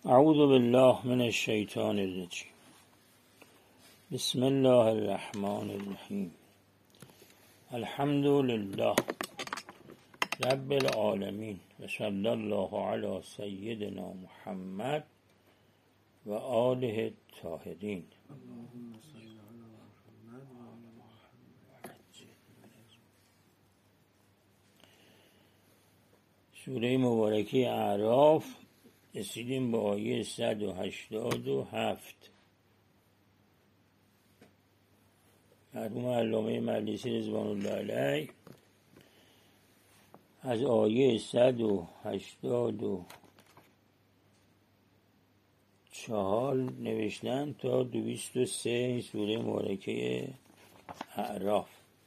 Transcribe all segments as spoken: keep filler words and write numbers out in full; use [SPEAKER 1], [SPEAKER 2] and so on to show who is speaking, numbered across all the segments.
[SPEAKER 1] اعوذ بالله من الشیطان الرجیم. بسم الله الرحمن الرحیم. الحمد لله رب العالمین و صلی الله علی سیدنا محمد و آله الطاهرین. سوره مبارکه اعراف رسیدیم به آیه صد و هشتاد و هفت. مرحوم علامه مجلسی رضوان الله علیه از آیه صد و هشتاد و چهار نوشتن تا دویست و سه این سوره مبارکه اعراف.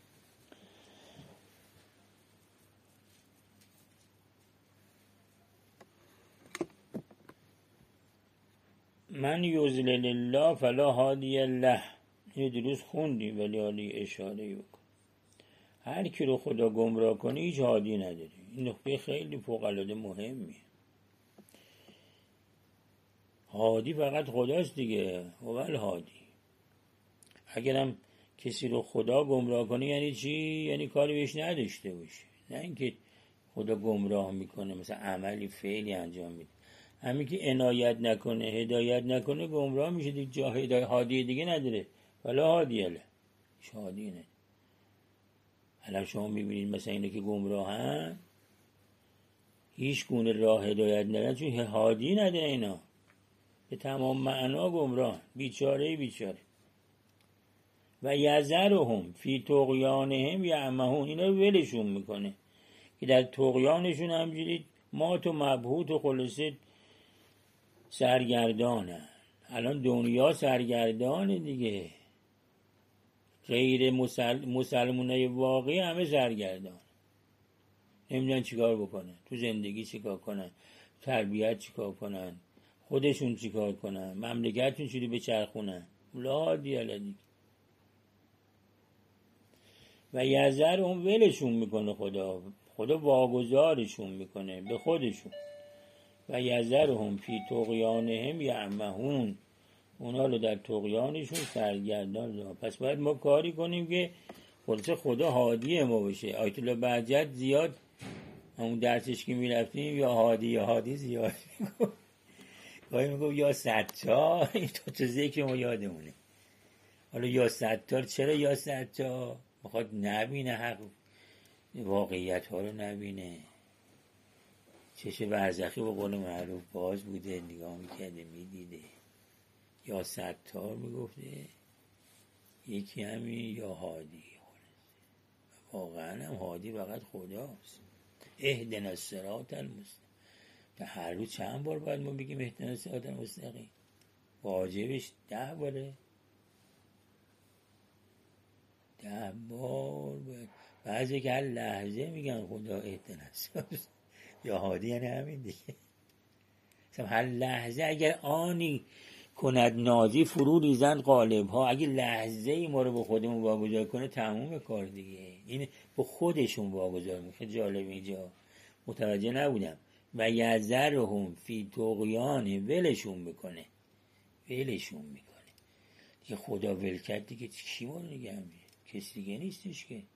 [SPEAKER 1] من یضلل الله فلا هادی له. این درست خوندیم ولی حالی اشاره بکن. هر کی رو خدا گمراه کنه هیچ هادی نداره. این نکته خیلی فوق العاده مهمیه. هادی فقط خداست دیگه. اول هادی. اگرم کسی رو خدا گمراه کنه یعنی چی؟ یعنی کاری بهش نداشته باشه. نه اینکه خدا گمراه میکنه مثلا عملی فعلی انجام میده. همین که عنایت نکنه هدایت نکنه گمراه میشه دیگه. جا هدایت هادی دیگه نداره. ولا هادی اله هیچ هادی نداره. الان شما میبینید مثلا اینه که گمراهن هیچ گونه راه هدایت ندارن چون هادی نداره. اینا به تمام معنا گمراه بیچاره بیچاره. و یذرهم فی طغیانهم یعمهون. اینا رو ولشون میکنه که در طغیانشون همجوری مات و مبهوت و خلاصه سرگردانه. الان دنیا سرگردانه دیگه. غیر مسل... مسلمانای واقعی همه سرگردان. نمیدونن چیکار بکنن تو زندگی، چیکار کنن تربیت، چیکار کنن خودشون، چیکار کنن مملکتشون چوری بچرخونن. لا دیاله دیگه. و یذرهم ولشون میکنه خدا. خدا واگذارشون میکنه به خودشون. و یذرهم فی طغیانهم یعمهون. اونا رو در طغیانشون سرگردان دارن. پس باید ما کاری کنیم که خلاصه خدا هادی ما بشه. آیت الله بهجت زیاد همون درسش که میرفتیم یا هادی یا هادی زیاد میگفت. گاهی میگفت یا ستار. این تو تو ذکر ما یادمونه. حالا یا ستار چرا یا ستار؟ میخواد نبینه حق واقعیت ها رو نبینه. چشه برزخی با قول معروف باز بوده نگاه میکرده میدیده. یا ستار میگفته یکی همین یا هادی. واقعا هم هادی فقط خداست. اهدنا الصراط المستقیم. تا هر روز چند بار باید ما بگیم اهدنا الصراط المستقیم؟ واجبش ده باره. ده بار باید. بعضی که هر لحظه میگن خدا اهدنا الصراط یا هادی یعنی همین دیگه. مثلا هر لحظه اگر آنی کند نازی فرو ریزند قالب ها. اگه لحظه ای ما رو به خودمون واگذار کنه تموم کار دیگه. این به خودشون واگذار میکنه. جالب اینجا متوجه نبودم. و یذرهم فی طغیان. ولشون میکنه ولشون میکنه دیگه. خدا ول کرد دیگه کی ما رو نگه می‌داره؟ کسی دیگه نیستش که.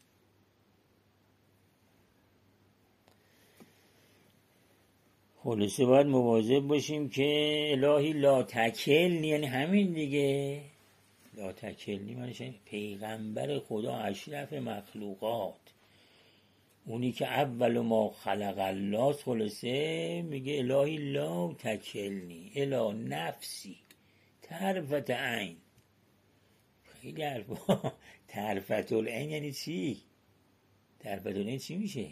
[SPEAKER 1] خلاصه باید مواظب باشیم که الهی لا تکلنی. یعنی همین دیگه. لا تکلنی معنیش پیغمبر خدا اشرف مخلوقات، اونی که اول ما خلق الله، خلاصه میگه الهی لا تکلنی الا نفسی طرفت عین. خیلی حرفا. طرفت العین یعنی چی؟ طرفت العین چی میشه؟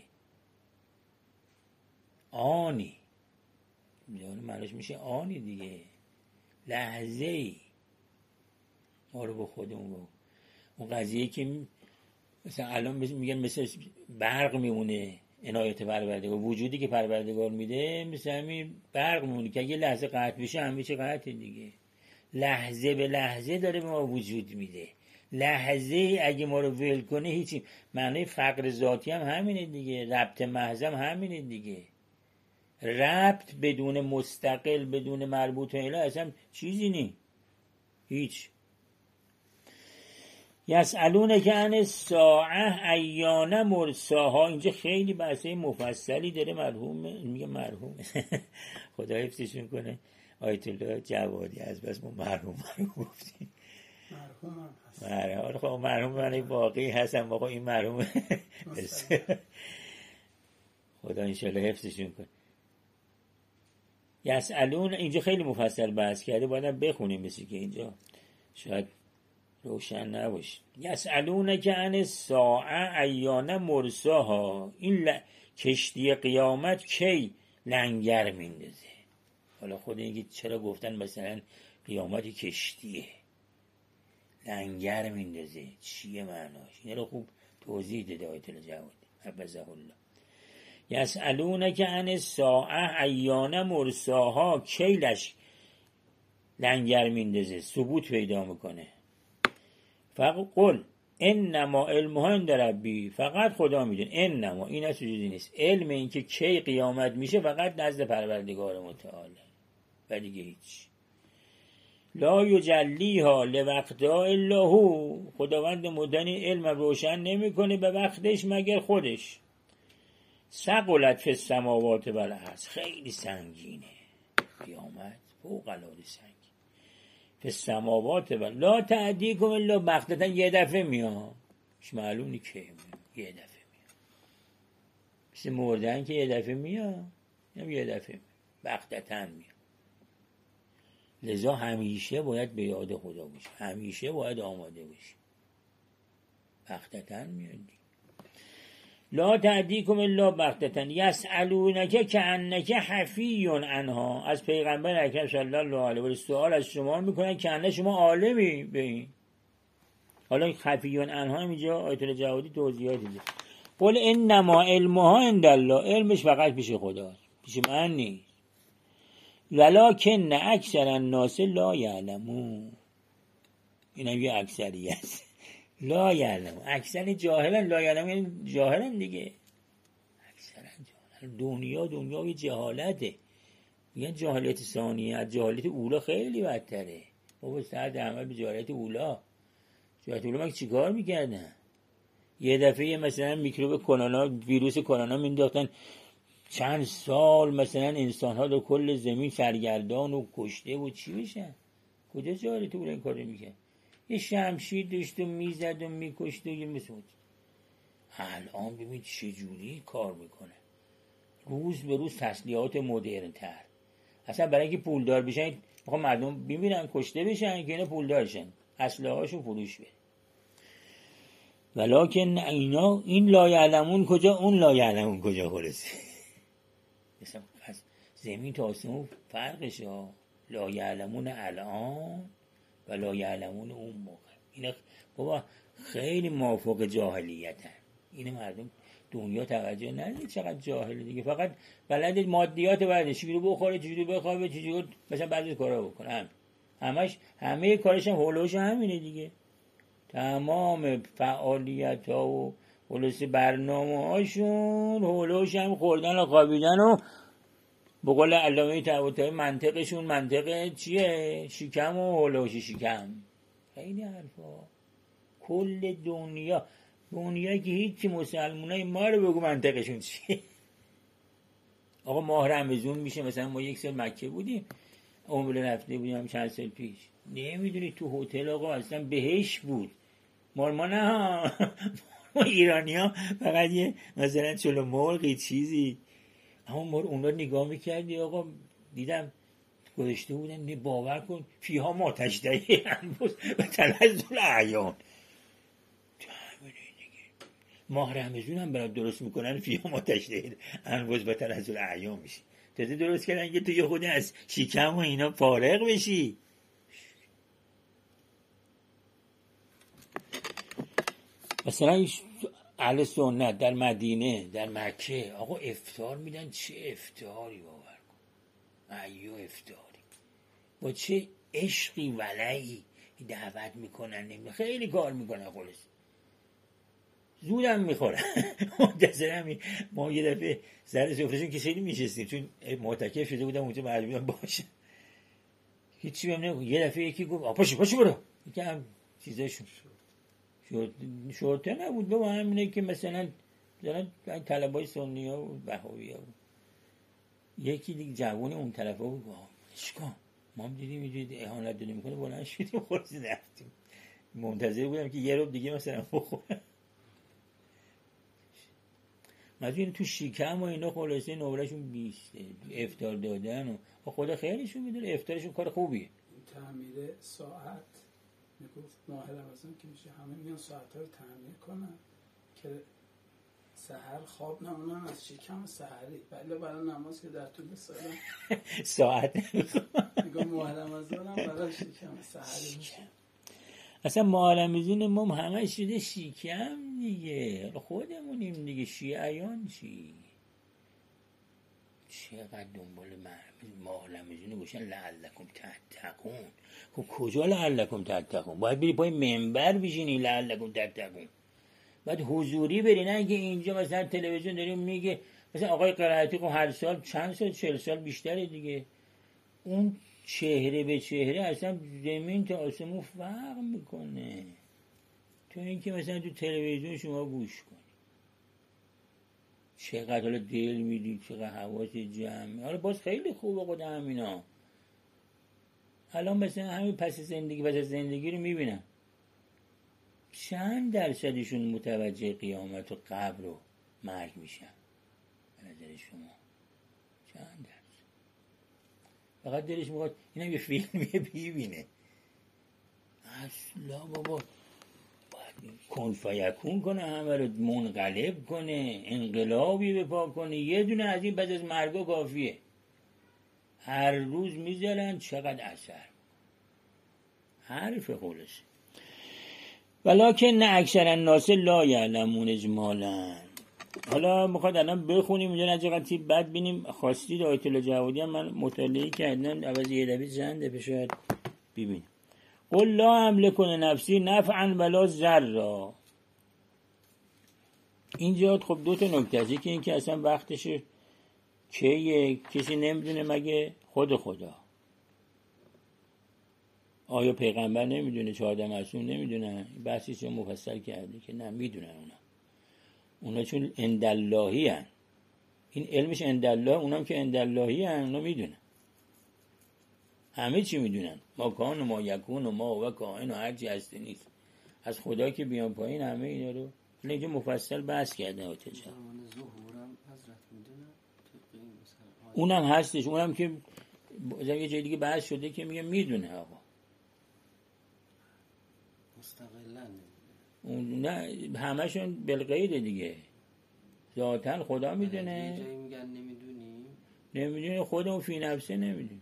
[SPEAKER 1] آنی میدونه معنیش میشه آنی دیگه. لحظه ای ما رو به خودمون رو. اون قضیه که مثلا الان میگن مثل برق میمونه عنایت پروردگار، وجودی که پروردگار میده مثل همین برق میمونه که اگه لحظه قطع بشه همه چی قطعه دیگه. لحظه به لحظه داره به ما وجود میده. لحظه اگه ما رو ول کنه هیچی. معنی فقر ذاتی هم همینه دیگه. ربط محض هم همینه دیگه. ربط بدون مستقل بدون مربوط اله اصلا چیزی نی، هیچ. یسالون که عن الساعه ایان مرساها، اینجا خیلی بحثه مفصلی داره. مرحوم میگه مرحوم خدا حفظشون کنه آیت الله جوادی، از بس ما مرحوم مرحوم گفتیم.
[SPEAKER 2] مرحوم هم هست.
[SPEAKER 1] مرحوم خب مرحوم من واقعی هستم آقا، این مرحوم خدا انشالله حفظشون کنه. یسالون اینجا خیلی مفصل بحث کرده، باید بخونیم مثل که اینجا شاید روشن نباشه. یسالون که عن الساعه ایان مرساها، این ل... کشتی قیامت کی لنگر میندازه. حالا خود اینکه چرا گفتن مثلا قیامت کشتیه لنگر میندازه چیه معناش، این رو خوب توضیح داده آیت الله جوادی حفظه الله. یسالون که عن الساعه ایان مرساها، کی لش لنگر میندازه ثبوت پیدا میکنه. فقط قل انما علمها عند ربی، فقط خدا میدونه. انما این از چیزی نیست، علم این که کی قیامت میشه فقط نزد پروردگار متعالی و دیگه هیچ. لا یجلیها لوقتها الا هو، خداوند مدنی علم روشن نمیکنه به وقتش مگر خودش. ثقلت فی السماوات و الارض، خیلی سنگینه قیامت، فوق العاده سنگین. فی السماوات و لا تأتیکم الا بغتة، یه دفعه میاد، مش معلوم نی کی میاد، یه دفعه میاد. مثل مردن که یه دفعه میاد، هم یه دفعه میاد، بغتة میاد. لذا همیشه باید به یاد خدا باشی، همیشه باید آماده باشی. بغتة میاد. لا تأتیکم الا بغتة یسألونک کأنک حفی عنها، از پیغمبر اکرم صلی الله علیه و آله سوال از شما میکنن که انه شما عالمی به این. حالا حفی عنها اینجا آیت الله جوادی توضیحات دیده. قل انما علمها عند الله، علمش فقط پیش خداست، پیش من نیست. ولکن اکثر الناس لا یعلمون، اینم یه اکثریت لا یعلم، اکثر جاهلن. لا یعلم یعنی جاهلن دیگه، اکثر جاهلن. دنیا دنیای جهالته، میگن جاهلیت ثانیه، از جاهلیت اولا خیلی بدتره. بابا سرد عمل به جاهلیت اولا. جاهلیت اولا چی کار میکردن؟ یه دفعه مثلا میکروب کرونا، ویروس کرونا مینداختن، چند سال مثلا انسان ها در کل زمین سرگردان و کشته و چی بشن. کجا جاهلیت اولا این کار میکرد؟ یه شمشیر داشت و میزد و میکشت و یه مثل. الان ببین چجوری کار میکنه، روز به روز تسلیحات مدرن تر. اصلا برای اینکه پولدار بشن میخوام مردم ببینن کشته بشن که اینا پولدار شن، اسلحه هاشون فروش بره. ولکن اینا این لا یعلمون کجا، اون لا یعلمون کجا خلاصه. مثلا زمین تا آسمون فرقش ها، لا یعلمون الان و لا یعلمون اون موقع. اینا بابا خیلی موافق جاهلیتن. این مردم دنیا توجه نداره چقدر جاهله دیگه، فقط بلد مادیات بعدش، چجوری بخوره، چجوری بخوابه، چجوری مثلا بعضی کارا بکنه. هم همش همه کارش هم هولوش همینه دیگه. تمام فعالیت ها و هولوش برنامه هاشون هولوش هم خوردن و خوابیدن و به قول علامه طباطبایی منطقشون منطقه چیه؟ شکم و هولوش شکم. خیلی حرفا. کل دنیا دنیا که هیچی، مسلمانای ما رو بگو منطقشون چیه. آقا ماه رمضان میشه، مثلا ما یک سال مکه بودیم، عمره رفته بودیم چند سال پیش، نمیدونی تو هتل آقا اصلا بهش بود. ما ما نه ما ایرانی ها فقط یه مثلا چلو مرغی چیزی، اما ما رو اونا نگاه میکردی آقا، دیدم گذاشته بودن، باور کن فیها ما تشتهی انفس و تلذذ الاعیان. ماه رمضان هم برات درست میکنن، فیها ما تشتهی انفس و تلذذ الاعیان میشی. تازه درست کردن که تو یه خودی از شکم و اینا فارغ بشی. مثلا اهل سنت در مدینه در مکه آقا افطار میدن، چه افطاری باور کن، ایو افطاری با چه عشقی ولعی دعوت میکنن، خیلی کار میکنن. خلاص زودم میخورن. منتظرم ما یه دفعه سر سفرهشون که خیلی میشستیم چون معتکف شده بودم اونجا مجبور بودم باشه، هیچی بهم نگفت. یه دفعه یکی گفت پاشو پاشو برو، یکی هم چیزاشون شورت شورته نبود، با همینه که مثلا مثلا طلبای سنی ها و بهایی ها. یکی دیگه جوان اون طرف ها بود چیکار ما هم دیدیم میدونید اهانت داره میکنه، بلند شدیم خورسی رفتیم. منتظر بودم که یه روب دیگه مثلا بخورم. مثلا تو شیکم و اینا خلاصه نمرهشون بیسته افطار دادن و خدا خیرشون میدونه، افطارشون کار خوبیه.
[SPEAKER 2] این تعمیر ساعت میگفت ماه رمضان که میشه همه میان ساعت ها رو تعمیر کنن که سحر خواب نمونن از شکم سحری، بله برای نماز که در طول سال
[SPEAKER 1] ساعت
[SPEAKER 2] میگم ماه رمضان هم برای شکم سحری میشه.
[SPEAKER 1] اصلا ماه رمضان ما همه شده شیکم دیگه، خودمونیم دیگه، شیعیان چی چقدر دنبال ماه رمضان گوشن لعلکم تتقون. خب کجا لعلکم تتقون؟ باید بری پای منبر بشینی لعلکم تتقون، باید حضوری بری، نه اینکه اینجا مثلا تلویزیون داریم میگه مثلا آقای قرائتی خب هر سال چند سال چهل سال بیشتره دیگه، اون چهره به چهره اصلا زمین تا آسمون فرق میکنه. تو اینکه مثلا تو تلویزیون شما گوش کنی چقدر حالا دل میدی، چقدر حواس جمعی، حالا باز خیلی خوبه خود همینا. الان مثلا همین پس زندگی پس زندگی رو میبینم، چند درصدشون متوجه قیامت و قبر و مرگ میشن به نظر شما؟ چند درصد؟ فقط دلش میخواد اینم یه فیلمیه ببینه. اصلا بابا کن فیکون کنه، همه رو منقلب کنه، انقلابی بپا کنه، یه دونه از این بعد از مرگا کافیه. هر روز میذارن چقدر اثر، حرف خلاصه. ولکن نه اکثر الناس لا یعلمون اجمالا. حالا میخواد الان بخونیم اینجا نجاقتی بعد بینیم خواستید آیت الله جوادی هم من مطالعه کردم عوض یه دفعه چند دفعه شاید ببینیم. قل لا املک لنفسی نفعا ولا ضرا. اینجا خب دو تا نکته است، یکی این که اصلا وقتش که کسی نمیدونه مگه خود خدا. آیا پیغمبر نمیدونه؟ چهارده معصوم نمیدونه؟ بحثی چون مفصل کرده که نه میدونن اونا اونا چون انداللهی هن، این علمش اندالله، اونام که انداللهی هن اونا میدونن، همه چی میدونن. ما کان و ما یکون و ما و کائن و هرچی هستی نیست از خدا که بیان پایین همه اینا رو اینجا مفصل بحث کرده. آتجا اونم هستش، اونم که یه جای دیگه بحث شده که میگه میدونه آقا
[SPEAKER 3] مستقلن
[SPEAKER 1] اون نه همشون بالغیره دیگه، ذاتن خدا میدونه.
[SPEAKER 3] یه جایی میگن نمیدونیم،
[SPEAKER 1] نمیدونه خودمون فی نفسه نمیدونه،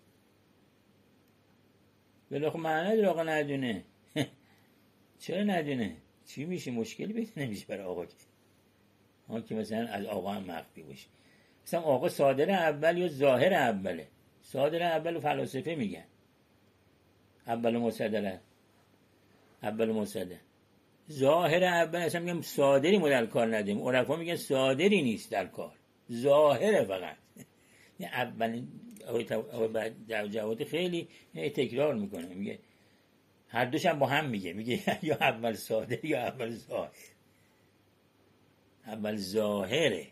[SPEAKER 1] ولی خب معنی داره آقا ندونه. چرا ندونه؟ چی میشه؟ مشکلی بهت نمیشه برای آقا که آقا که مثلا از آقا هم مخفی باشه. مثلا آقا صادر اول یا ظاهر اوله؟ صادر اول و فلاسفه میگن اول مصدره، اول مصدر. ظاهر اول اصلا میگم صادری ما در کار نداریم، عرفا میگن صادری نیست در کار، ظاهره فقط. این اولین آقای جواد خیلی تکرار میکنه، میگه هر دوش هم با هم میگه، میگه یا اول صادر یا اول ظاهر. اول ظاهره،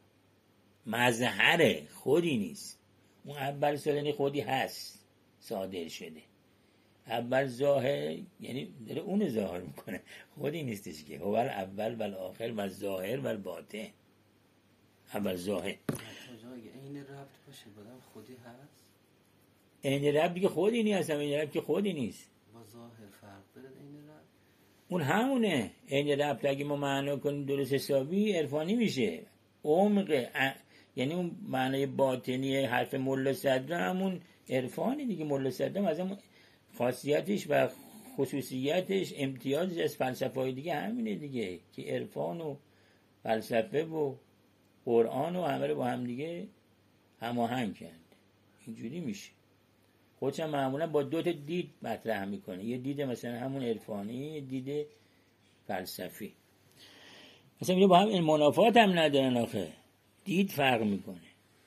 [SPEAKER 1] مظهره، خودی نیست. اون اول صادر خودی هست، صادر شده. اول ظاهر یعنی داره اون ظاهر میکنه، خودی نیستش که. اول اول و آخر و ظاهر و باطن. اول ظاهر
[SPEAKER 3] این ربط باشه بودم خودی هست،
[SPEAKER 1] این ربط دیگه خودی نیست، این ربط که خودی نیست،
[SPEAKER 3] با ظاهر فرق داره. این ربط
[SPEAKER 1] اون همونه. این ربط اگه ما معنا کنیم درست حسابی عرفانی میشه. عمق یعنی اون معنای باطنی حرف ملا صدر همون عرفانی دیگه. ملا صدر از همون خاصیتش و خصوصیتش امتیازش از فلسفه های دیگه همینه دیگه، که عرفان و فلسفه و قرآن و همه رو با هم دیگه هماهنگ کرد. اینجوری میشه. خودش هم معمولا با دو تا دید مطرح میکنه، یه دید مثلا همون عرفانی، یه دید فلسفی. مثلا اینا با هم این منافات هم ندارن آخه، دید فرق میکنه.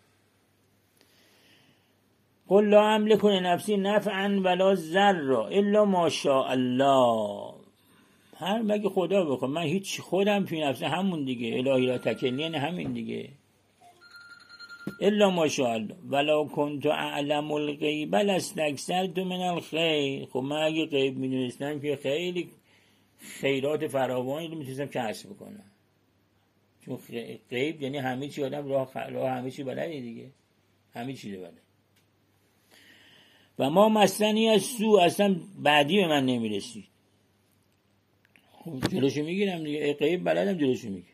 [SPEAKER 1] قل لا املک لنفسی نفعا ولا ضرا الا ما شاء الله. هر مگه خدا بخواد، من هیچ خودم فی نفس همون دیگه، الهی لا تکلنی یعنی همین دیگه، الا ما شاء الله ولا کنت اعلم الغیب لاستکثرت من الخیر. خب من اگه غیب میدونستم که خیلی خیرات فراوانی رو میتونستم کسب بکنم، چون غیب یعنی همه چی، آدم راه راه همه چی بلده دیگه، همه چی رو بلده. و ما مسنی از سو، اصلا بعدی به من نمیرسید. خب جلوشو میگیرم دیگه، غیب بلدم جلوشو میگیرم.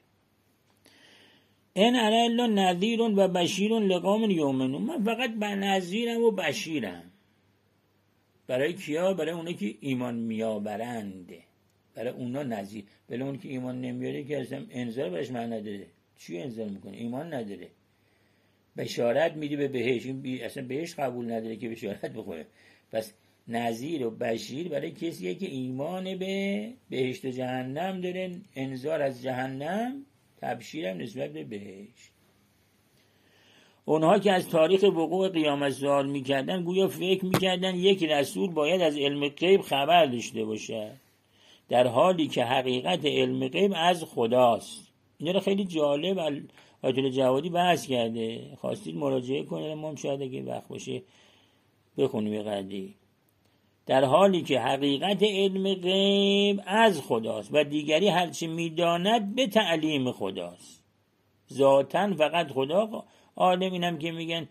[SPEAKER 1] ان انا الا نذیر و بشیر لقوم یؤمنون. من فقط نذیرم و بشیرم. برای کیا؟ برای اونایی که ایمان میآورند. برای اونا نذیر. برای اون که ایمان نمیاره که اصلا انذار برش معنی نداره. چی انذار میکنه؟ ایمان نداره. بشارت میدی به بهشت، این اصلا بهشت قبول نداره که بشارت بخوره. پس نذیر و بشیر برای کسیه که ایمان به بهشت و جهنم داره، انذار از جهنم، تبشیرم نسبت به بهشت. اونها که از تاریخ وقوع قیامت سوال میکردن، گویا فکر میکردن یک رسول باید از علم غیب خبر داشته باشه، در حالی که حقیقت علم غیب از خداست. اینا رو خیلی جالب آیت الله جوادی بحث کرده، خواستید مراجعه کنید، ما هم شاید اگه وقت باشه بخونیم یه قدری. در حالی که حقیقت علم غیب از خداست و دیگری هرچی میداند به تعلیم خداست. ذاتاً فقط خدا عالم. اینم که میگن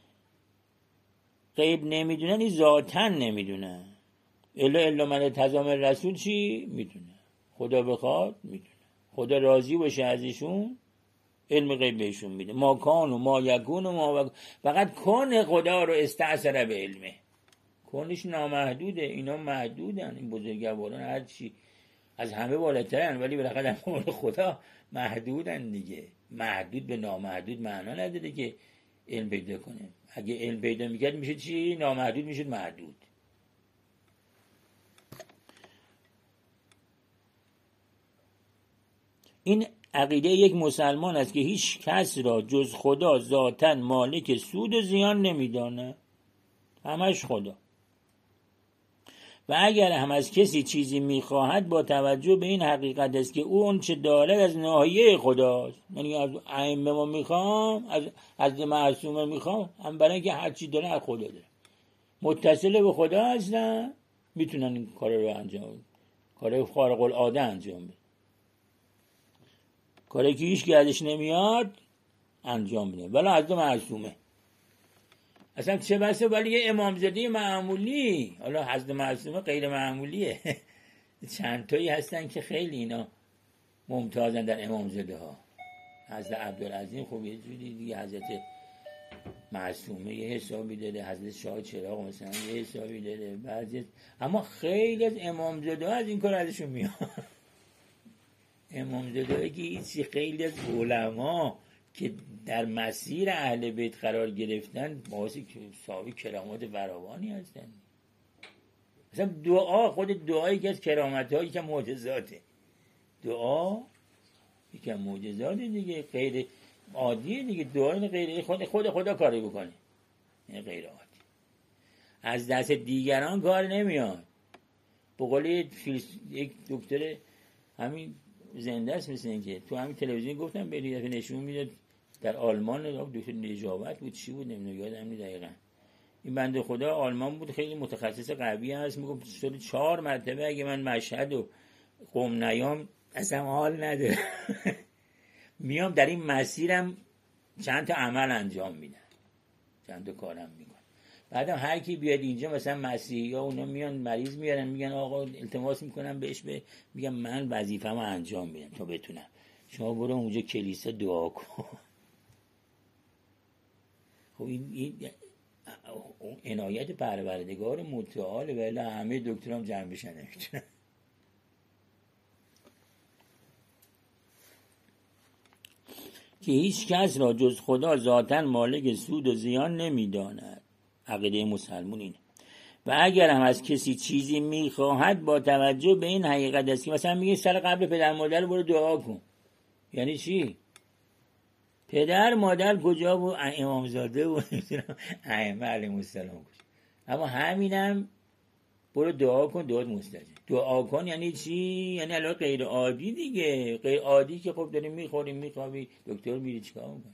[SPEAKER 1] غیب نمیدونن، این ذاتاً نمیدونن. الا الا من تزام رسول چی میدونه؟ خدا بخواد میدونه، خدا راضی باشه ازشون علم غیب بهشون میده. ما کان و ما یکون و ما وکون. فقط کن خدا رو استأثر به علمه، کنش نامحدوده، اینا محدودن. این بزرگواران هر چی از همه بالاترن، ولی بالاخره در مورد خدا محدودن دیگه. محدود به نامحدود معنا نداره که علم پیدا کنه. اگه علم پیدا میکرد میشه چی؟ نامحدود میشد محدود. این عقیده یک مسلمان است که هیچ کس را جز خدا ذاتاً مالک سود و زیان نمیدانه، همش خدا. و اگر هم از کسی چیزی میخواهد با توجه به این حقیقت است که او اون چه دارد از ناحیه خداست. یعنی از ائمه ما میخوام، از از معصومه میخوام، هم برای اینکه هر چی داره از خدا داره، متصل به خدا هستن، میتونن این کار رو انجام بدن، کار خارق العاده انجام بدن، کاری که هیچ گردش نمیاد انجام بده، ولی از معصومه. اصلا چه بسه ولی یه امامزاده معمولی، حالا حضرت معصومه غیر معمولیه. چند تایی هستن که خیلی اینا ممتازن در امامزاده ها. حضرت عبدالعظیم خب یه جوری دیگه، حضرت معصومه یه حسابی داره، حضرت شاه چراغ مثلا یه حسابی داره، بعضی اما خیلی از امامزاده ها از این کار ازشون میاد. امامزاده ها که هیچی، خیلی از علما که در مسیر اهل بیت قرار گرفتن باعثی که صاحب کرامات فراوانی هستن. مثلا دعا، خود دعا یکی از کرامت‌ها، یکی از معجزاته. دعا یکی از معجزاته دیگه، غیر عادیه دیگه. دعا غیر خود خود خدا کاری بکنه، این غیر عادی، از دست دیگران کار نمیاد. به قول یک دکتر همین زنده است، مثل این که تو همین تلویزیون گفتم به دفعه نشون میداد در آلمان، دکتر نجابت بود چی بود نمیدونم، یادم نمیاد دقیقاً. این بنده خدا آلمان بود، خیلی متخصص قوی هست، میگفت شده چهار مرتبه اگه من مشهد و قم نیام اصلا حال نداره. میام در این مسیرم چند تا عمل انجام میدم، چند تا کارم میکنم. بعدم هر کی بیاد اینجا مثلا مسیحی ها اونا میان مریض میارن، میگن آقا التماس میکنم بهش، به میگم من وظیفه‌مو انجام میدم تا بتونم، شما برو اونجا کلیسا دعا کن. خب این, این عنایت پروردگار متعال، ولی همه دکترام جمع بشن نمیتونن. که هیچ کس را جز خدا ذاتاً مالک سود و زیان نمیداند. عقیده مسلمون اینه. و اگر هم از کسی چیزی میخواهد با توجه به این حقیقت است که مثلا میگه سر قبر پدر مادر برو دعا کن، یعنی چی؟ پدر مادر کجا بود؟ امامزاده بود، ائمه علیهم السلام بود. اما همینم برو دعا کن، دعات مستجاب. دعا کن یعنی چی؟ یعنی الان غیر عادی دیگه. غیر عادی که خب داریم میخوریم میخوابی، دکتر میری چیکار میکنی؟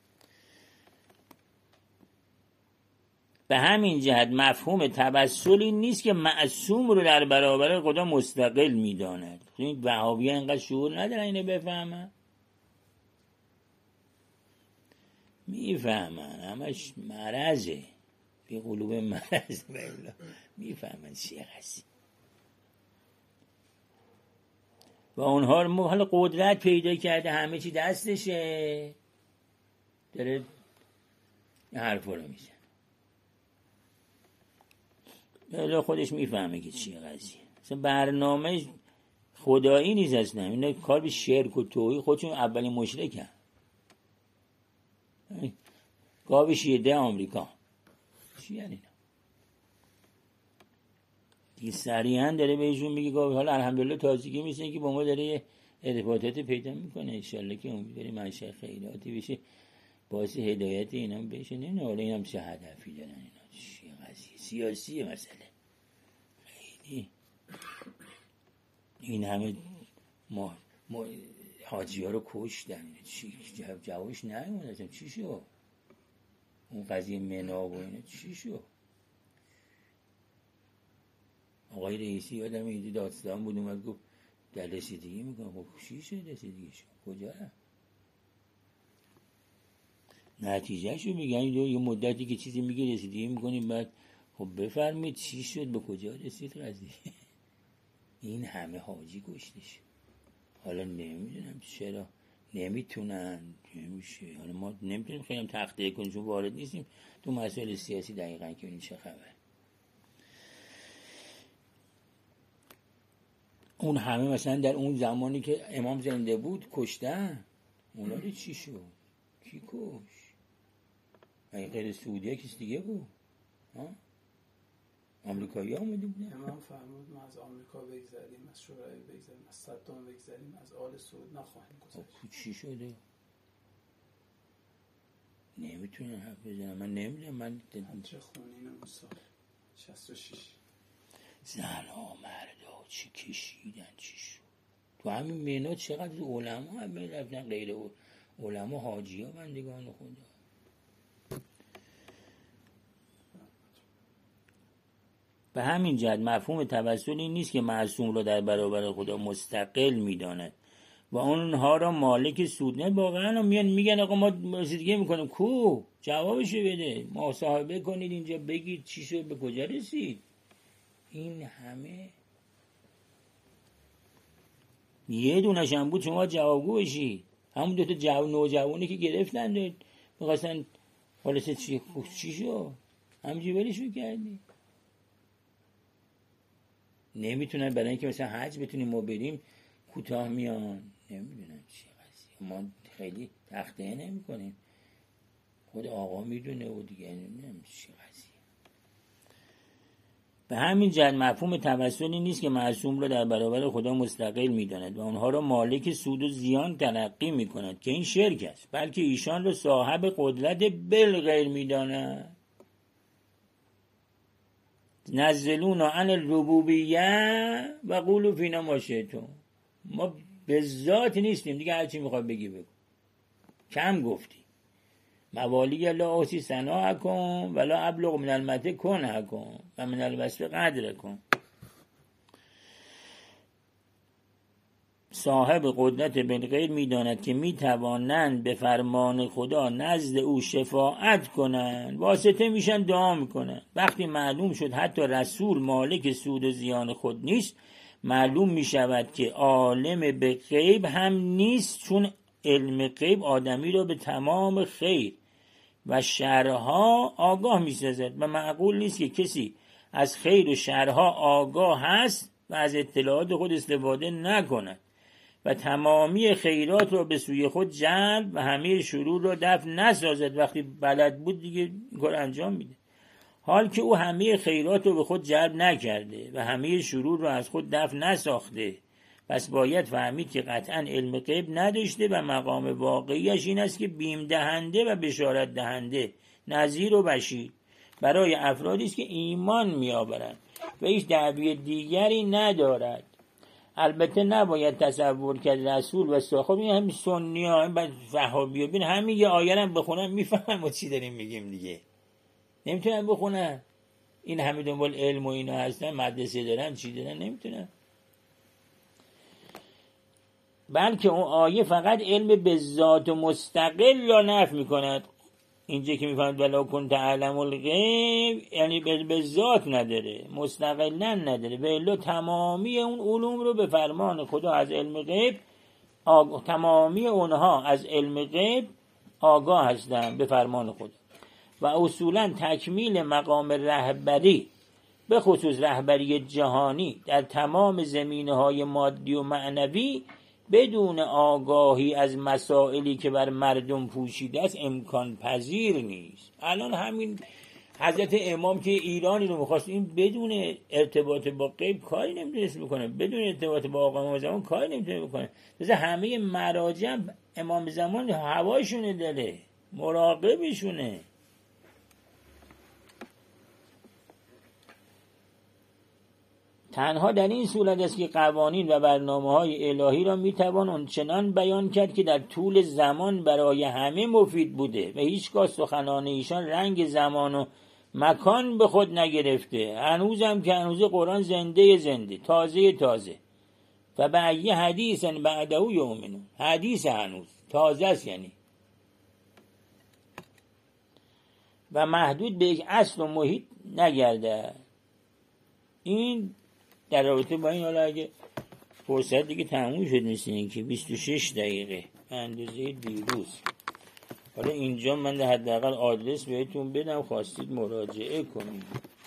[SPEAKER 1] به همین جهت مفهوم توسلی نیست که معصوم رو در برابر خدا مستقل میداند. این وهابی‌ها اینقدر شعور ندارن اینو بفهمن؟ میفهمن، همش مرضه، بی قلوب مرض. میفهمن چیه قضیه. و اونها رو حالا قدرت پیدا کرده، همه چی دستشه، داره این حرفا رو میزنه. حالا خودش میفهمه که چیه قضیه. مثلا برنامه خدایی نیست اصلا. اینا کار به شرک و توحید، خودشون اولین مشرکن. گاو شیعه آمریکا چی یعنی اینا؟ دیگه سریعا داره بهشون میگه گاو. حالا الحمدلله تازگی میشه که با ما داره یه ارتباطات پیدا میکنه. انشالله که امیدواریم منشأ خیراتی بشه، باعث هدایت اینا بشه. نه حالا اینم چه هدفی دارن اینا؟ چی قضیه سیاسیه مسئله. خیلی این همه ما, ما حاجی ها رو کشتن، چی جوابش نمیدونم چی شو؟ اون قضیه منا و اینا چی شو؟ آقای رئیسی یادم ایدی داستان بود، اومد گفت در رسیدگی میکنم. خب چی شد رسیدگی شد؟ کجا رفت؟ نتیجه شو میگن یه مدتی که چیزی میگه رسیدگی میکنیم، بعد خب بفرمید چی شد؟ به کجا رسید قضیه؟ این همه حاجی کشته شد. حالا نمیدونم چرا نمیتونن، نمیشه. حالا ما نمیتونیم خیلی تخته کنیم چون وارد نیستیم تو مسائل سیاسی دقیقاً که این چه خبر. اون همه مثلا در اون زمانی که امام زنده بود کشتن، اونا رو چی شد؟ کی کش؟ این غیر سعودیه کسی دیگه بود؟ ها؟ آمریکایی ها آمده بودن؟
[SPEAKER 2] امام فرمود ما از آمریکا بگذریم، از شورای بگذریم، از صدام بگذریم، از آل سعود نخواهیم گذشت.
[SPEAKER 1] چی شده؟ نمیتونم حرف بزنم. من نمیدونم. من
[SPEAKER 2] چه خونین اون سال شصت و شش
[SPEAKER 1] زن ها مردا چی کشیدن چی شد. تو همین مینا چقدر علما هم رفتن، غیر علما حاجی ها بندگان خدا. به همین جهت مفهوم توسل این نیست که معصوم را در برابر خدا مستقل میداند و اونها را مالک سود. نه واقعا میان میگن آقا ما رسیدگی میکنیم. کو جوابشو بده، مصاحبه کنید اینجا بگید چی شد، به کجا رسید. این همه یه دونش هم بود شما جوابگو بشید. همون دوتا جو نوجوانی که گرفتن میخواستن خلاصه چی چی شد، همینجوری ولشون کردی. نمیتونن برای اینکه مثلا حج بتونیم ما بریم کوتاه میان. نمیدونم چی قضیه. ما خیلی تخته نمی کنیم. خود آقا میدونه و دیگه نمیدونم چی قضیه. به همین جهت مفهوم توسلی نیست که معصوم را در برابر خدا مستقل میداند و آنها را مالک سود و زیان تلقی میکند که این شرک است، بلکه ایشان را صاحب قدرت بالغیر میداند. نزلونا عن الربوبیه و قولوا فینا ما شئتم. ما به ذات نیستیم دیگه، هرچی میخواد بگی بگو. کم گفتی. موالی لا احصی ثناءکم ولا ابلغ من المدح کنحکم و من الوصف قدرکم. صاحب قدرت بالغیر میداند که میتوانند به فرمان خدا نزد او شفاعت کنند، واسطه میشن دعا میکنن. وقتی معلوم شد حتی رسول مالک سود و زیان خود نیست، معلوم میشود که عالم به غیب هم نیست، چون علم غیب آدمی را به تمام خیر و شرها آگاه میسازد و معقول نیست که کسی از خیر و شرها آگاه هست و از اطلاعات خود استفاده نکند و تمامی خیرات را به سوی خود جلب و همه شرور را دفع نسازد. وقتی بلد بود دیگه کار انجام میده، حال که او همه خیرات را به خود جلب نکرده و همه شرور را از خود دفع نساخته پس باید فهمید که قطعا علم غیب نداشته و مقام واقعیش این است که بیم دهنده و بشارت دهنده، نذیر و بشیر برای افرادی است که ایمان میآورند و هیچ دعوی دیگری ندارد. البته نباید تصور کرد رسول و صاحب این همین سنی ها این بعد وهابی بین همین یه آیه هم بخونن میفهمن ما چی داریم میگیم دیگه. نمیتونن بخونن، این همه دنبال علم و اینا هستن، مدرسه دارن چی دارن نمیتونن. بلکه اون آیه فقط علم به ذات و مستقل را نفی میکند. اینجا که میفهمد ولا کنت تعلم الغیب یعنی به ذات نداره، مستقلا نداره، و الا تمامی اون علوم رو به فرمان خدا از علم غیب آگ... تمامی اونها از علم غیب آگاه هستند به فرمان خدا. و اصولا تکمیل مقام رهبری به خصوص رهبری جهانی در تمام زمینه‌های مادی و معنوی بدون آگاهی از مسائلی که بر مردم پوشیده است امکان پذیر نیست. الان همین حضرت امام که ایرانی رو میخواست این بدون ارتباط با غیب کاری نمیتونست بکنه، بدون ارتباط با آقا امام زمان کاری نمیتونه بکنه. مثلا همه مراجع امام زمان هوایشونه داره، مراقبشونه. تنها در این صورت است که قوانین و برنامه‌های الهی را میتوان آنچنان بیان کرد که در طول زمان برای همه مفید بوده و هیچگاه سخنان ایشان رنگ زمان و مکان به خود نگرفته. هنوزم که هنوز قرآن زنده زنده تازه تازه و به ای حدیث بعده یؤمنون، حدیث هنوز تازه است یعنی، و محدود به یک اصل و محیط نگرده. این در رابطه با این، حالا اگه فرصت دیگه تموم شد مثل این که بیست و شش دقیقه اندازه دیروز. حالا اینجا من در حداقل آدرس بهتون بدم خواستید مراجعه کنید.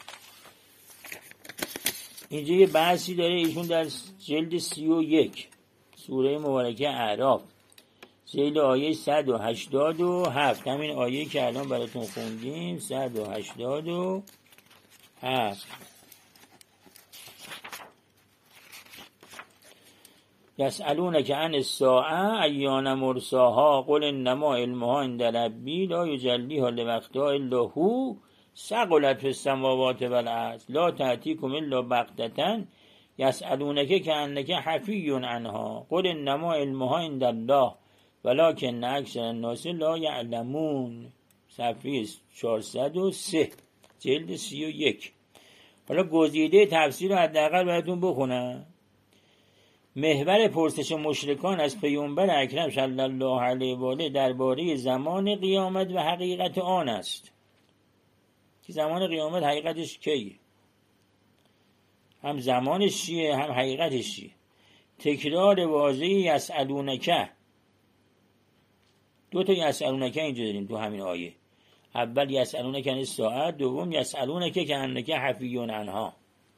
[SPEAKER 1] اینجا یه بحثی داره ایشون در جلد سی و یک سوره مبارکه اعراف جلد آیه صد و هشتاد و هفت، همین آیه که الان براتون خوندیم صد و هشتاد و هفت. یسألونک عن الساعة ایان مرساها قل انما علمها عند ربی لا یجلیها لوقتها الا هو ثقلت فی السماوات والارض لا تأتیکم الا بغتة یسألونک کأنک حفی عنها قل انما علمها عند الله ولکن اکثر الناس لا یعلمون. صفحه چهارصد و سه جلد سی و یک. حالا گزیده تفسیر رو حداقل براتون بخونم. محور پرسش مشرکان از پیامبر اکرم صلی الله علیه و آله درباره زمان قیامت و حقیقت آن است که زمان قیامت حقیقتش کیه، هم زمانش چیه هم حقیقتش چیه. تکرار واضح یسألونک، دو تا یسألونک اینجا داریم تو همین آیه. اول یسألونک عن الساعة، دوم یسألونک کأنک حفی عنها.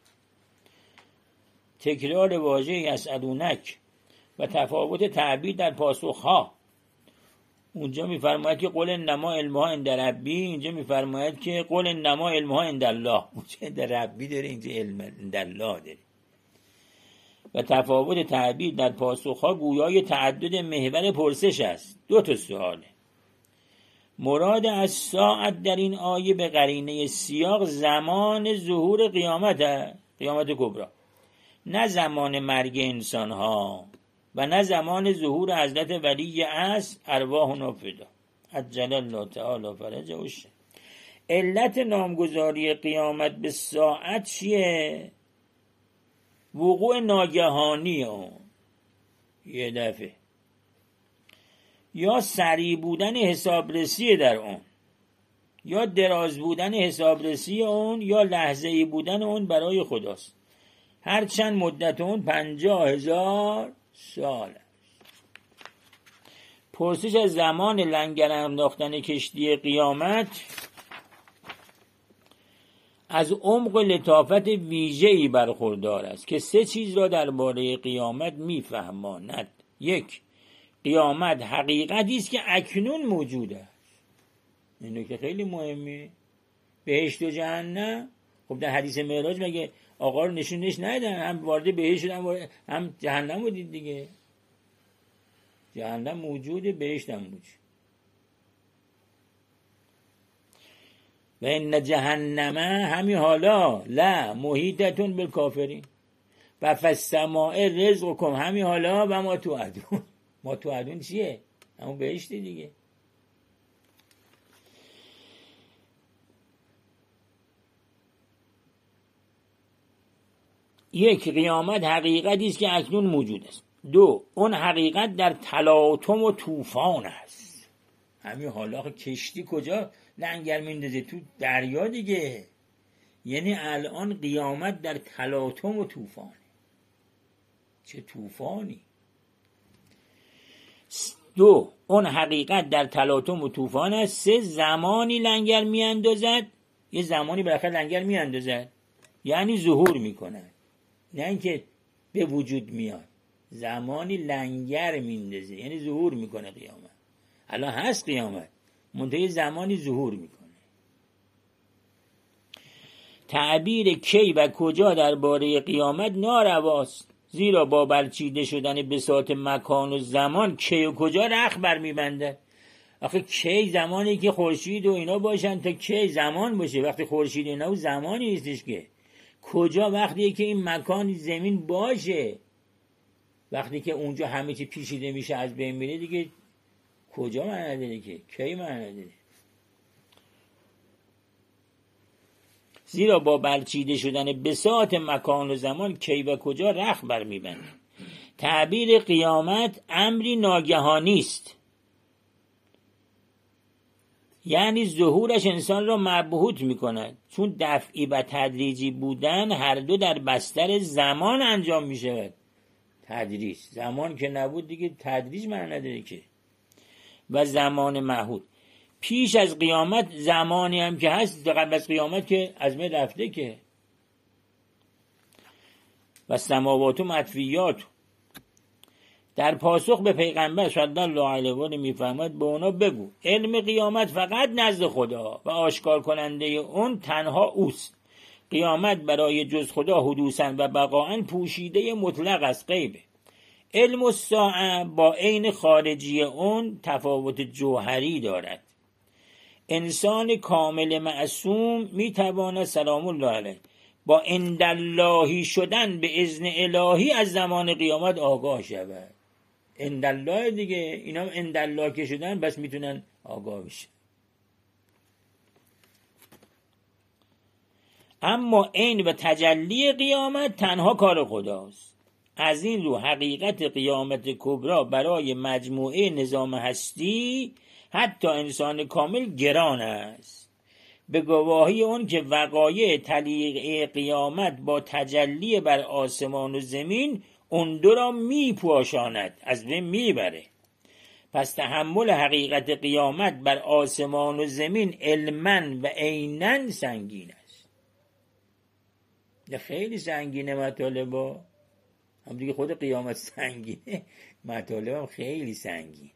[SPEAKER 1] تکرار واژه یسألونک و تفاوت تعبیر در پاسخها. اونجا میفرماید که قل انما علمها عند ربی، اینجا میفرماید که قل انما علمها عند الله. اونجا عند ربی داره، اینجا علم عند الله داره. و تفاوت تعبیر در پاسخها گویای تعدد محور پرسش است. دو تا سواله. مراد از ساعت در این آیه به قرینه سیاق زمان ظهور قیامت، قیامت کبری، نه زمان مرگ انسان ها و نه زمان ظهور حضرت ولی اصل ارواح نفدا عجل الله تعالی فرجه وشه. علت نامگذاری قیامت به ساعت چیه؟ وقوع ناگهانی اون یه دفعه، یا سریع بودن حسابرسی در اون، یا دراز بودن حسابرسی اون، یا لحظه‌ای بودن اون برای خداست. هر چند مدت اون پنجاه هزار سال است. پرسش از زمان لنگر انداختن کشتی قیامت از عمق لطافت ویژه‌ای برخوردار است که سه چیز را درباره قیامت می‌فهماند. یک، قیامت حقیقتی است که اکنون موجود است. این نکته خیلی مهمه. بهشت و جهنم خب در حدیث معراج مگه آقا رو نشونش ندادن؟ هم وارد بهشت شدن هم جهنم بودید دیگه. جهنم موجوده، بهشت هم موجود. و ان جهنم همین حالا لا محیطتون بالکافرین و فالسماء رزقکم همین حالا و ما توعدون. ما توعدون چیه؟ همون بهشتی دیگه. یک، قیامت حقیقتی است که اکنون موجود است. دو، اون حقیقت در تلاطم و طوفان است. همین حالا کشتی کجا لنگر میندازه؟ تو دریا دیگه. یعنی الان قیامت در تلاطم و طوفانه. چه طوفانی؟ دو، اون حقیقت در تلاطم و طوفان است. سه، زمانی لنگر میاندازد، یه زمانی بالاخره لنگر میاندازد، یعنی ظهور میکنه، نه اینکه به وجود میاد. زمانی لنگر میندازه یعنی ظهور میکنه قیامت. الان هست قیامت، منتهی زمانی ظهور میکنه. تعبیر کی و کجا درباره قیامت نارواست، زیرا با برچیده شدن بساط مکان و زمان کی و کجا رخ بر میبنده. آخه کی زمانی که خورشید و اینا باشن تا کی زمان باشه؟ وقتی خورشید اینا و زمانی نیستش که. کجا؟ وقتی که این مکان زمین باشه. وقتی که اونجا همه چی پیچیده میشه از بین میره دیگه کجا معنی داره که؟ کی معنی داره؟ زیرا با برچیده شدن بساط مکان و زمان کی و کجا رخ بر میبنده. تعبیر قیامت امری ناگهانی است، یعنی ظهورش انسان را مبهوت میکند، چون دفعی و تدریجی بودن هر دو در بستر زمان انجام میشود. تدریج زمان که نبود دیگه تدریج معنی نداره که. و زمان معهود پیش از قیامت زمانی هم که هست، قبل از قیامت که از من رفته که. و سماوات و مطویات. در پاسخ به پیغمبر صلی الله علیه و آله میفرماید به اونا بگو علم قیامت فقط نزد خدا و آشکار کننده اون تنها اوست. قیامت برای جز خدا حدوثاً و بقاءً پوشیده مطلق از غیبه. علم الساعه با عین خارجی اون تفاوت جوهری دارد. انسان کامل معصوم میتواند سلام الله علیه با عنداللهی شدن به اذن الهی از زمان قیامت آگاه شود. عندالله دیگه، اینا هم عندالله که شدن بس میتونن آگاه بشن. اما عین و تجلی قیامت تنها کار خداست. از این رو حقیقت قیامت کبرا برای مجموعه نظام هستی حتی انسان کامل گران است. به گواهی اون که وقایع تلیقه قیامت با تجلی بر آسمان و زمین اون دو را می پوشاند، از بین می بره. پس تحمل حقیقت قیامت بر آسمان و زمین علماً و عیناً سنگین است. خیلی سنگینه مطالبا، هم دیگه خود قیامت سنگینه، مطالب هم خیلی سنگین.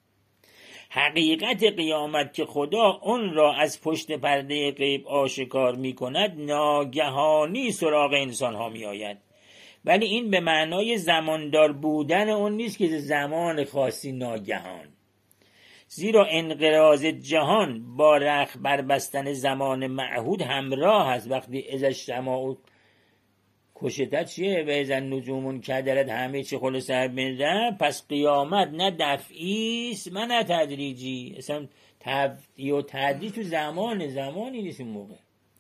[SPEAKER 1] حقیقت قیامت که خدا اون را از پشت پرده غیب آشکار می کند ناگهانی سراغ انسان ها می آید، ولی این به معنای زماندار بودن اون نیست که زمان خاصی ناگهان. زیرا انقراض جهان با رخ بربستن زمان معهود همراه است. وقتی از اجتماع کشته چیه؟ و از نجومون کدرت همه چی خلص سر بنده. پس قیامت نه دفعی است و نه تدریجی. اصلا تفعی و تدریج تو زمان زمانی نیست این موقع،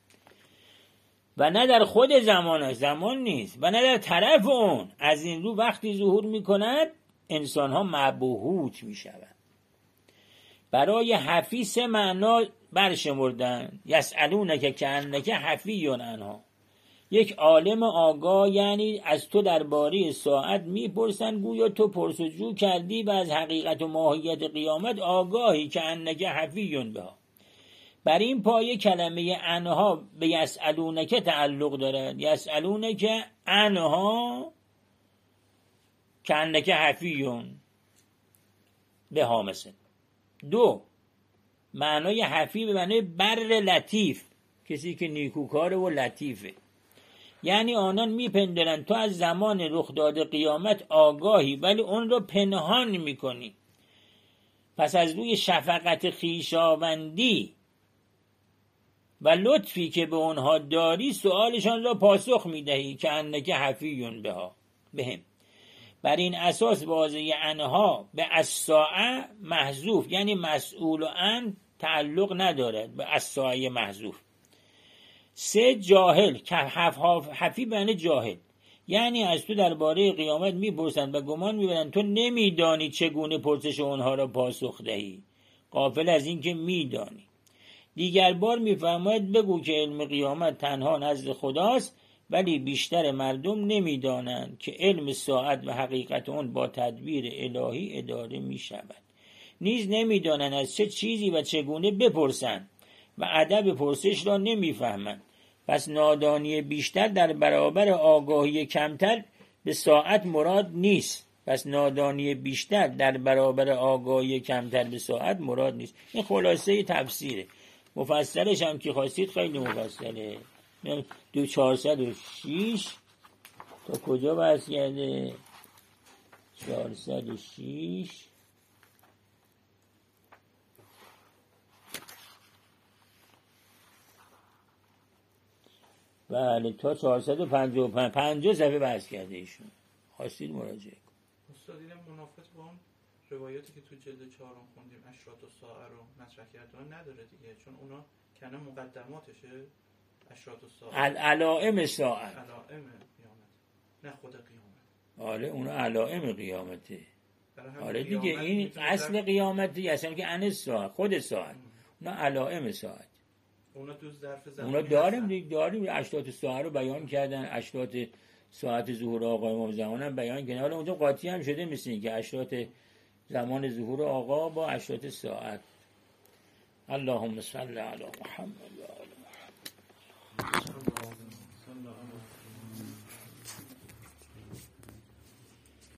[SPEAKER 1] و نه در خود زمان زمان نیست، و نه در طرف اون. از این رو وقتی ظهور می کند انسان ها مبهوت می شود. برای حفی سه معنا برشمردن. یسألونک کأنک حفی عنها. یک عالم آگاه، یعنی از تو درباره ساعت میپرسن گویا تو پرسجو کردی و از حقیقت و ماهیت قیامت آگاهی، که انک حفیون بها. بر این پایه کلمه عنها به یسألونک تعلق دارد. یسألونک عنها که انک حفیون بها مثل. دو، معنای حفی به معنای بر لطیف کسی که نیکوکاره و لطیفه. یعنی آنان میپندارند تو از زمان رخ داده قیامت آگاهی ولی اون رو پنهان میکنی. پس از روی شفقت خویشاوندی و لطفی که به اونها داری سؤالشان را پاسخ میدهی که انک حفیون بها بهم. بر این اساس واضح انها به الساعه محذوف، یعنی مسئول عن تعلق ندارد به الساعه محذوف. سه جاهل که حفی بنه جاهل، یعنی از تو درباره قیامت میپرسند و گمان میبرند تو نمیدانی چگونه پرسش اونها را پاسخ دهی، غافل از این که میدانی. دیگر بار میفرماید بگو که علم قیامت تنها نزد خداست ولی بیشتر مردم نمیدانند که علم ساعت و حقیقت اون با تدبیر الهی اداره میشود. نیز نمیدانند از چه چیزی و چگونه بپرسند و ادب پرسش را نمیفهمند. پس نادانی بیشتر در برابر آگاهی کمتر به ساعت مراد نیست. پس نادانی بیشتر در برابر آگاهی کمتر به ساعت مراد نیست. این خلاصه تفسیره. مفصلش هم که خواستید خیلی مفصله. دو چهارصد و شیش تا کجا بحث کرده؟ چهارصد و شیش بله تا چهارصد و پنجاه و پنج پنجاه صفحه بحث کرده ایشون. خواستید مراجعه کن.
[SPEAKER 4] استاد اینم منافات با اون روایاتی که تو جلد چهارم خوندیم اشراط الساعه رو مطرح کردن نداره دیگه، چون اونا کنه مقدماتشه. اشراط الساعه
[SPEAKER 1] علائم ساعت،
[SPEAKER 4] علائم قیامت، نه خود قیامت.
[SPEAKER 1] آره اونا علائم قیامته. آره دیگه این اصل قیامتی اصلا که ان ساعت خود ساعت، اونا علائم ساعت.
[SPEAKER 4] اونا تو ظرف زمانی
[SPEAKER 1] اونا داریم دیگه، داریم اشراط الساعه رو بیان کردن، اشراط ساعت ظهور آقا امام زمان هم بیان کردن. حالا اونجا قاطی هم شده مثل که اشراط زمان ظهور آقا با اشراط ساعت. اللهم صل علی محمد.